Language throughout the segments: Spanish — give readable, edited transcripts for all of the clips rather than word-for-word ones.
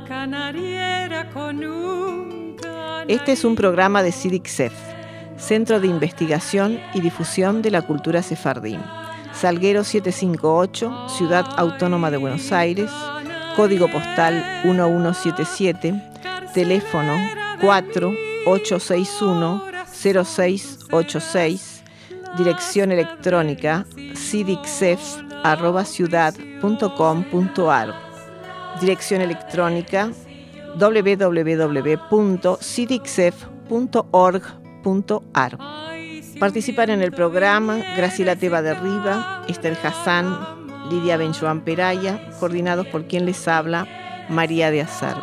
Este es un programa de CIDICSEF, Centro de Investigación y Difusión de la Cultura Sefardí. Salguero 758, Ciudad Autónoma de Buenos Aires, código postal 1177, teléfono 4861-0686, dirección electrónica cidicsef@ciudad.com.ar, dirección electrónica www.cidicsef.org.ar. Participan en el programa Graciela Teba de Riva, Esther Hassan, Lidia Benjoan Peraya, coordinados por quien les habla, María de Azar.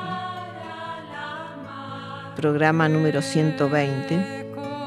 Programa número 120.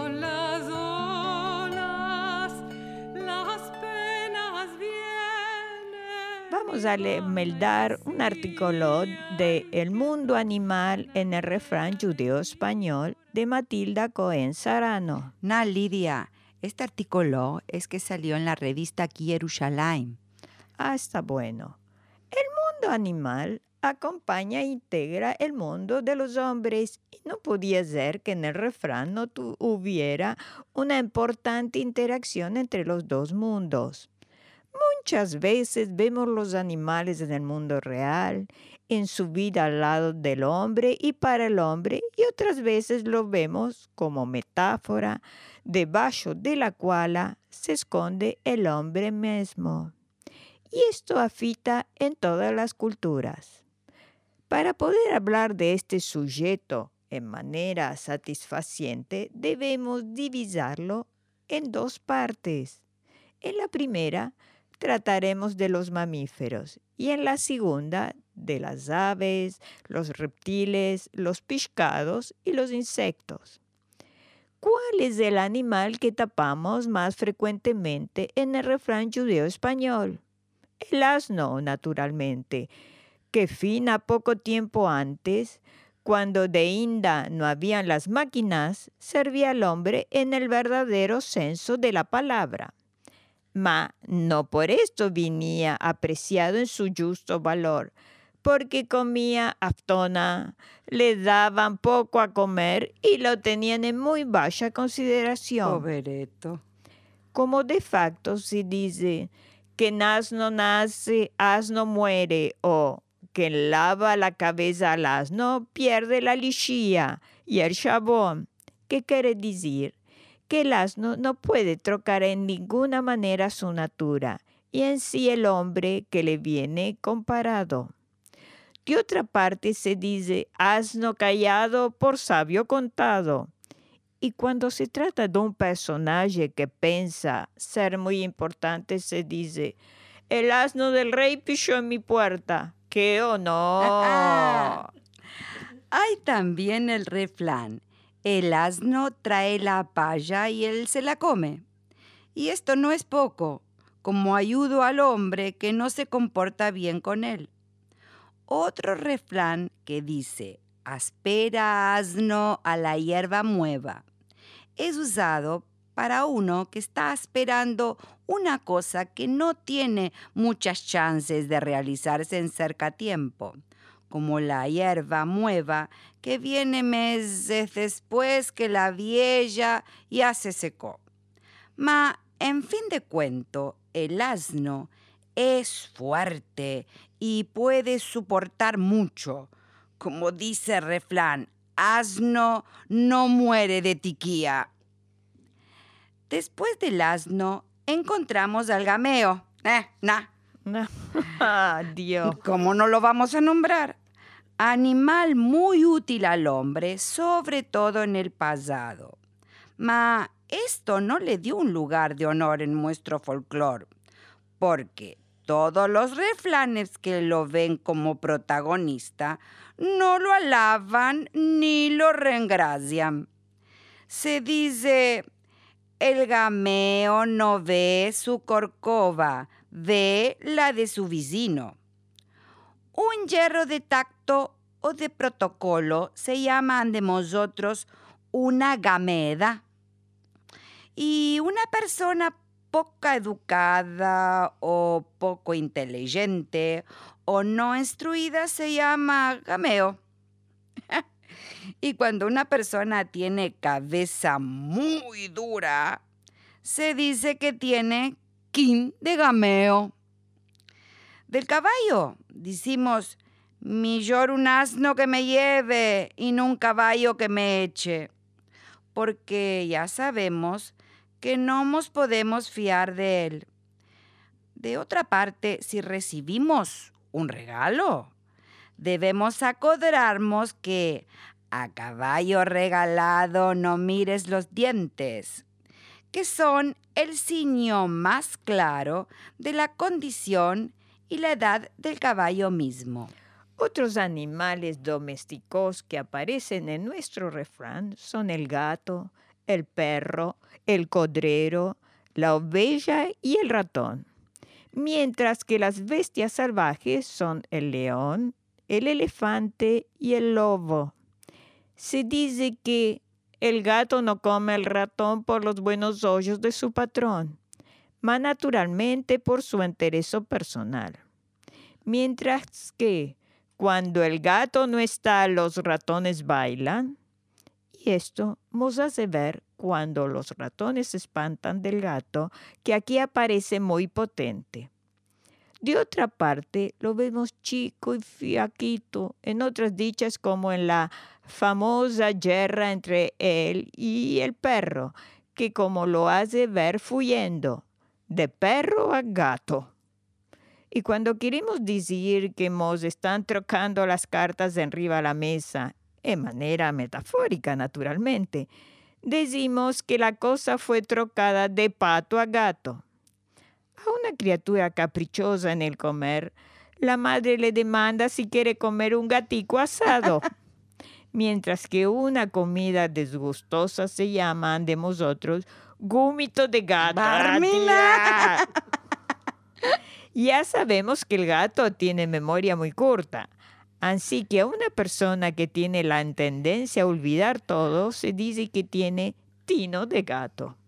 Vamos a meldar un artículo de El mundo animal en el refrán judeo-español de Matilda Cohen Sarano. Lidia, este artículo es que salió en la revista Yerushalayim. Está bueno. El mundo animal acompaña e integra el mundo de los hombres y no podía ser que en el refrán no hubiera una importante interacción entre los dos mundos. Muchas veces vemos los animales en el mundo real, en su vida al lado del hombre y para el hombre, y otras veces lo vemos como metáfora, debajo de la cual se esconde el hombre mismo. Y esto afecta en todas las culturas. Para poder hablar de este sujeto en manera satisfaciente, debemos dividirlo en dos partes. En la primera, trataremos de los mamíferos y en la segunda de las aves, los reptiles, los pescados y los insectos. ¿Cuál es el animal que tapamos más frecuentemente en el refrán judeo-español? El asno, naturalmente, que fina poco tiempo antes, cuando de Inda no habían las máquinas, servía al hombre en el verdadero senso de la palabra. Mas no por esto venía apreciado en su justo valor, porque comía aftona, le daban poco a comer y lo tenían en muy baja consideración. Pobreto. Como de facto se dice que asno nace, asno muere, o quien lava la cabeza al asno pierde la lejía y el jabón, ¿qué quiere decir? Que el asno no puede trocar en ninguna manera su natura, y en sí el hombre que le viene comparado. De otra parte se dice asno callado por sabio contado. Y cuando se trata de un personaje que piensa ser muy importante, se dice, el asno del rey pichó en mi puerta. ¡Qué honor! Hay también el refrán, el asno trae la paya y él se la come. Y esto no es poco, como ayudo al hombre que no se comporta bien con él. Otro refrán que dice, aspera asno a la hierba nueva, es usado para uno que está esperando una cosa que no tiene muchas chances de realizarse en cerca tiempo, como la hierba nueva que viene meses después que la vieja ya se secó. Ma, en fin de cuento, el asno es fuerte y puede soportar mucho. Como dice el refrán, asno no muere de tiquía. Después del asno encontramos al gameo. Dios. ¿Cómo no lo vamos a nombrar? Animal muy útil al hombre, sobre todo en el pasado. Ma esto no le dio un lugar de honor en nuestro folclore, porque todos los refranes que lo ven como protagonista no lo alaban ni lo reengracian. Se dice, el gameo no ve su corcova, ve la de su vecino. Un hierro de tacto o de protocolo se llama de nosotros una gameda. Y una persona poco educada o poco inteligente o no instruida se llama gameo. Y cuando una persona tiene cabeza muy dura, se dice que tiene quin de gameo. Del caballo decimos, millor un asno que me lleve y no un caballo que me eche, porque ya sabemos que no nos podemos fiar de él. De otra parte, si recibimos un regalo, debemos acordarnos que a caballo regalado no mires los dientes, que son el signo más claro de la condición y la edad del caballo mismo. Otros animales domésticos que aparecen en nuestro refrán son el gato, el perro, el cordero, la oveja y el ratón. Mientras que las bestias salvajes son el león, el elefante y el lobo. Se dice que el gato no come al ratón por los buenos ojos de su patrón, mas naturalmente por su interés personal. Mientras que cuando el gato no está, los ratones bailan. Y esto nos hace ver cuando los ratones se espantan del gato, que aquí aparece muy potente. De otra parte, lo vemos chico y flaquito en otras dichas, como en la famosa guerra entre él y el perro, que como lo hace ver huyendo de perro a gato. Y cuando queremos decir que nos están trocando las cartas de arriba a la mesa, en manera metafórica naturalmente, decimos que la cosa fue trocada de pato a gato. A una criatura caprichosa en el comer, la madre le demanda si quiere comer un gatico asado, mientras que una comida disgustosa se llama de nosotros gúmito de gato. ¡Barmina! Ya sabemos que el gato tiene memoria muy corta, así que a una persona que tiene la tendencia a olvidar todo se dice que tiene tino de gato.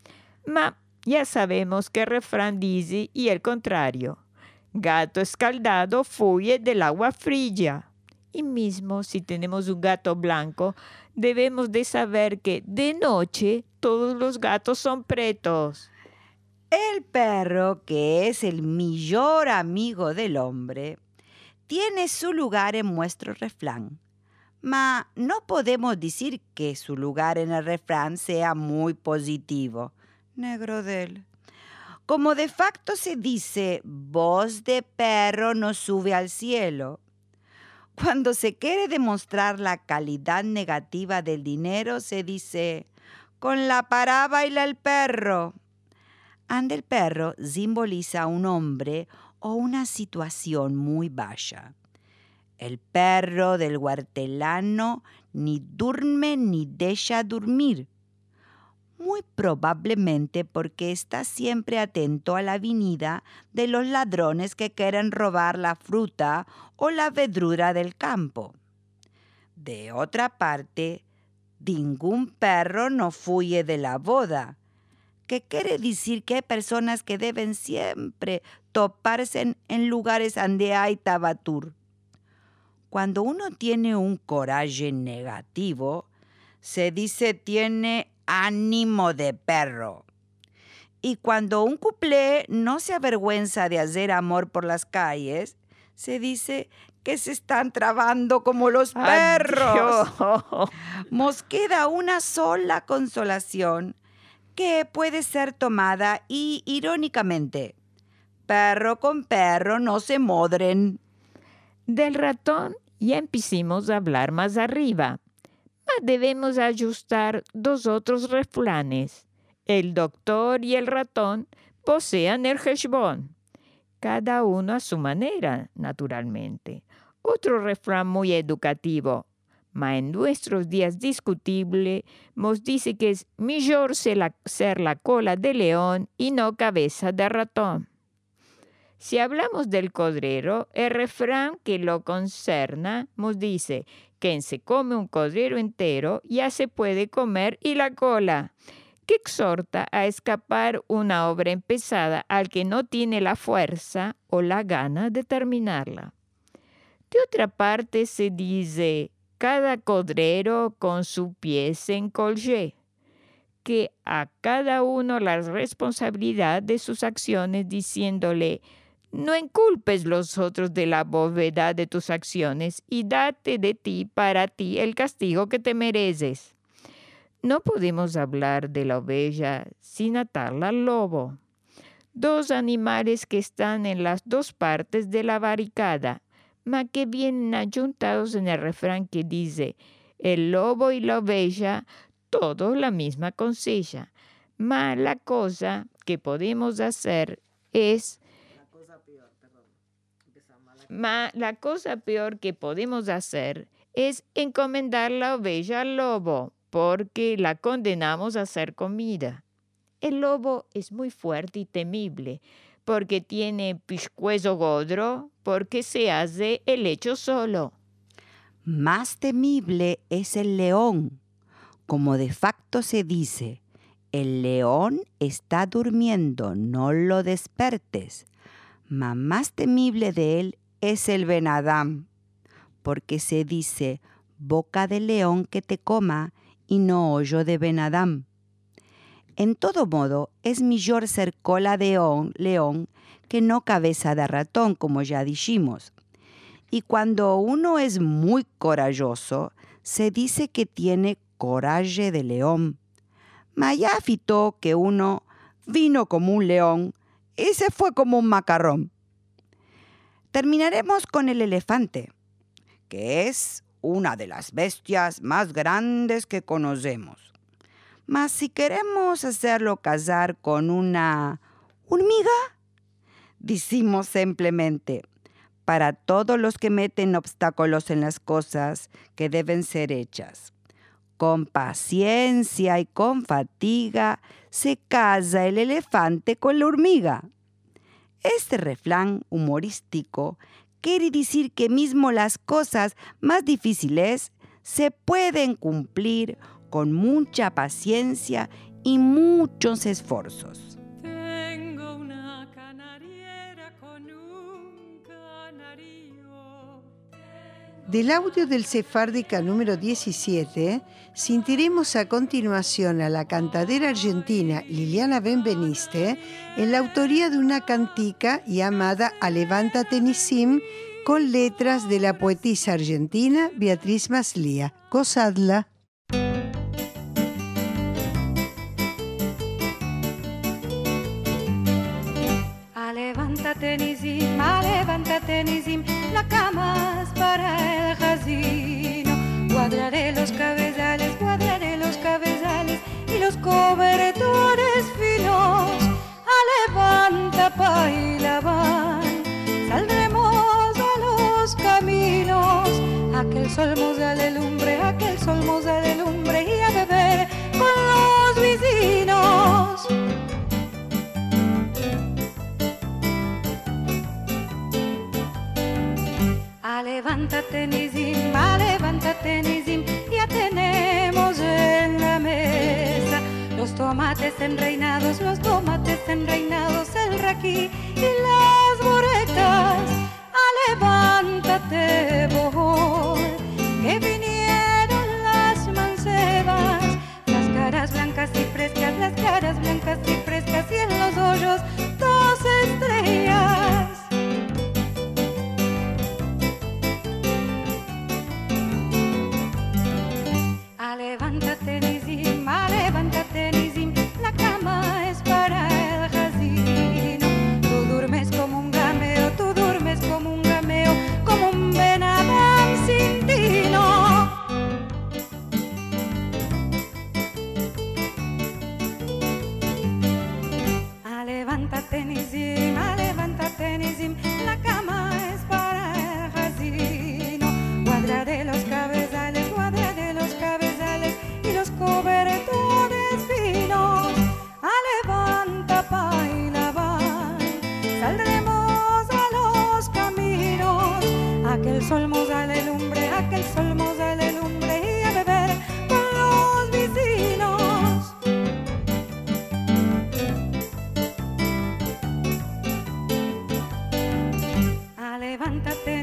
Ya sabemos que el refrán dice y el contrario. Gato escaldado huye del agua fría. Y mismo si tenemos un gato blanco, debemos de saber que de noche todos los gatos son pretos. El perro, que es el mejor amigo del hombre, tiene su lugar en nuestro refrán. Ma no podemos decir que su lugar en el refrán sea muy positivo. Negro de él. Como de facto se dice, voz de perro no sube al cielo. Cuando se quiere demostrar la calidad negativa del dinero, se dice, con la para baila el perro. Ande el perro simboliza a un hombre o una situación muy baja. El perro del hortelano ni duerme ni deja dormir. Muy probablemente porque está siempre atento a la venida de los ladrones que quieren robar la fruta o la verdura del campo. De otra parte, ningún perro no huye de la boda, que quiere decir que hay personas que deben siempre toparse en lugares donde hay tabatur. Cuando uno tiene un coraje negativo, se dice tiene ánimo de perro. Y cuando un cuplé no se avergüenza de hacer amor por las calles, se dice que se están trabando como los perros. Nos queda una sola consolación que puede ser tomada y irónicamente. Perro con perro no se modren. Del ratón ya empecimos a hablar más arriba. Debemos ajustar dos otros refranes. El doctor y el ratón posean el heshbón, cada uno a su manera, naturalmente. Otro refrán muy educativo, mas en nuestros días discutible, nos dice que es mejor ser la cola de león y no cabeza de ratón. Si hablamos del cordero, el refrán que lo concerna nos dice: quien se come un cordero entero ya se puede comer y la cola. que exhorta a escapar una obra empezada al que no tiene la fuerza o la gana de terminarla. De otra parte se dice, cada codrero con su pie se encolle, que a cada uno la responsabilidad de sus acciones, diciéndole, no inculpes los otros de la bovedad de tus acciones y date de ti para ti el castigo que te mereces. No podemos hablar de la oveja sin atarla al lobo. Dos animales que están en las dos partes de la barricada, mas que vienen ayuntados en el refrán que dice, el lobo y la oveja, todos la misma cosecha. Mas la cosa que podemos hacer es... la cosa peor que podemos hacer es encomendar la oveja al lobo, porque la condenamos a ser comida. El lobo es muy fuerte y temible, porque tiene pescuezo gordo, porque se hace el hecho solo. Más temible es el león. Como de facto se dice, el león está durmiendo, no lo despertes. Mas más temible de él es el Ben-Adán, porque se dice, boca de león que te coma, y no hoyo de Ben-Adán. En todo modo, es mejor ser cola de león que no cabeza de ratón, como ya dijimos. Y cuando uno es muy corajoso, se dice que tiene coraje de león. Mas ya fitó que uno vino como un león y se fue como un macarrón. Terminaremos con el elefante, que es una de las bestias más grandes que conocemos. Mas si queremos hacerlo casar con una hormiga, decimos simplemente, para todos los que meten obstáculos en las cosas que deben ser hechas, con paciencia y con fatiga se casa el elefante con la hormiga. Este refrán humorístico quiere decir que mismo las cosas más difíciles se pueden cumplir con mucha paciencia y muchos esfuerzos. Tengo una canariera con un canario. Del audio del Sefárdica número 17, sentiremos a continuación a la cantadera argentina Liliana Benveniste en la autoría de una cantica llamada A Levántate Nisim, con letras de la poetisa argentina Beatriz Maslía. Gozadla. Levántate Nisim, la cama es para el jazino. Cuadraré los cabezales y los cobertores finos. Levanta pa y la van, saldremos a los caminos. Aquel sol nos da de lumbre y a beber con los vecinos. Levántate Nisim, ya tenemos en la mesa los tomates enreinados, el raquí y las boretas. Levántate, bojol, que vinieron las mancebas, las caras blancas y frescas, y en los hoyos 2 estrellas. Levántate Nisim, la cama es para el jazino. Tú duermes como un gameo, como un Ben-Adán sin tino. Levántate Nisim, la cama es para el jazino. Cuadraré los cabezales y los cobertores finos. Levanta pa y la van, saldremos a los caminos. Aquel sol nos da de lumbre y a beber con los vecinos. levántate